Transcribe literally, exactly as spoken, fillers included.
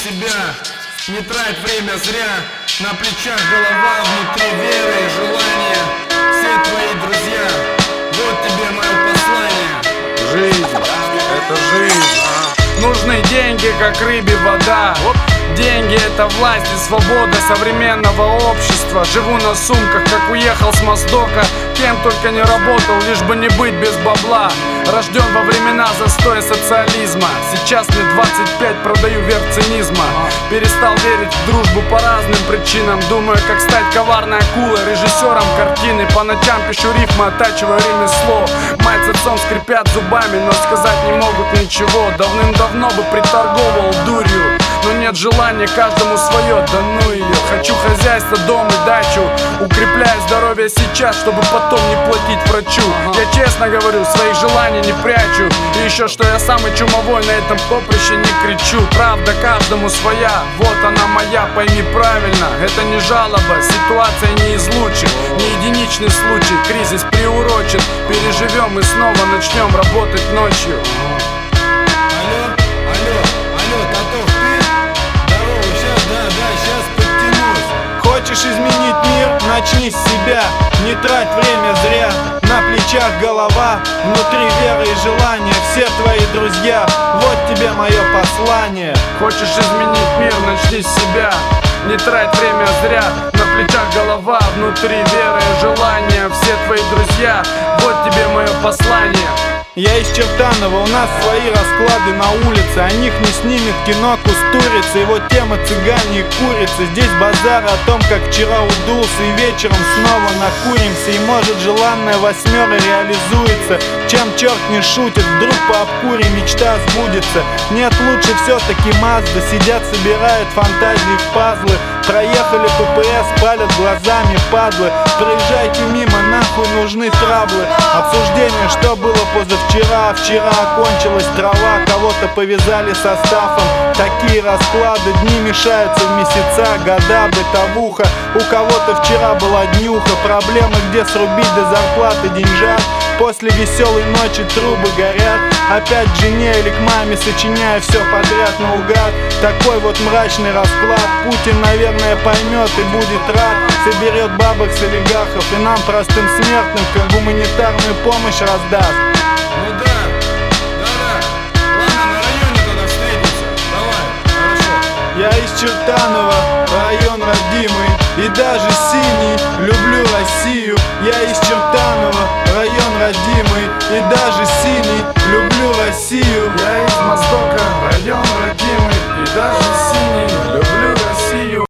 себя, не трать время зря. На плечах голова, внутри вера и желание. Все твои друзья, вот тебе мое послание. Жизнь, это жизнь. Нужны деньги, как рыбе вода. Деньги — это власть и свобода современного общества. Живу на сумках, как уехал с Мостока. Кем только не работал, лишь бы не быть без бабла. Рожден во времена застоя социализма. Сейчас мне двадцать пять, продаю верх цинизма. Перестал верить в дружбу по разным причинам. Думаю, как стать коварной акулой, режиссером картины. По ночам пишу рифмы, оттачиваю ремесло. Мать с отцом скрипят зубами, но сказать не могут ничего. Давным-давно бы приторговывал дурью, но нет желания, каждому свое, да ну ее. Хочу хозяйство, дом и дачу, укрепляя здоровье сейчас, чтобы потом не платить врачу. Я честно говорю, своих желаний не прячу. И еще, что я самый чумовой на этом поприще, не кричу. Правда каждому своя, вот она моя, пойми правильно. Это не жалоба, ситуация не из лучших. Не единичный случай, кризис приурочен. Переживем и снова начнем работать ночью. Хочешь изменить мир? Начни с себя. Не трать время зря. На плечах голова, внутри вера и желание. Все твои друзья, вот тебе мое послание. Хочешь изменить мир? Начни с себя. Не трать время зря. На плечах голова, внутри вера и желание. Все твои друзья, вот тебе мое послание. Я из Чертанова, у нас свои расклады на улице. О них не снимет кино Кустурица. Его тема цыгане и курицы. Здесь базар о том, как вчера удулся и вечером снова накуримся. И может желанная восьмера реализуется. Чем черт не шутит, вдруг по обкуре мечта сбудется. Нет, лучше все-таки Мазда. Сидят, собирают фантазии в пазлы. Проехали ППС, палят глазами падлы. Проезжайте мимо, нахуй нужны траблы. Обсуждение, что было позавчера. Вчера окончилась трава, кого-то повязали составом. Такие расклады, дни мешаются в месяца, года, бытовуха. У кого-то вчера была днюха. Проблемы, где срубить до зарплаты деньжат. После веселой ночи трубы горят. Опять к жене или к маме сочиняя все подряд наугад. Такой вот мрачный расклад. Путин, наверное, поймет и будет рад. Соберет бабок с олигархов и нам, простым смертным, как гуманитарную помощь раздаст. Ну да, да-да. Ладно, на районе тогда встретимся. Давай, хорошо. Я из Чертанова, район родимый. И даже синий, люблю Россию. Я из Чертанова.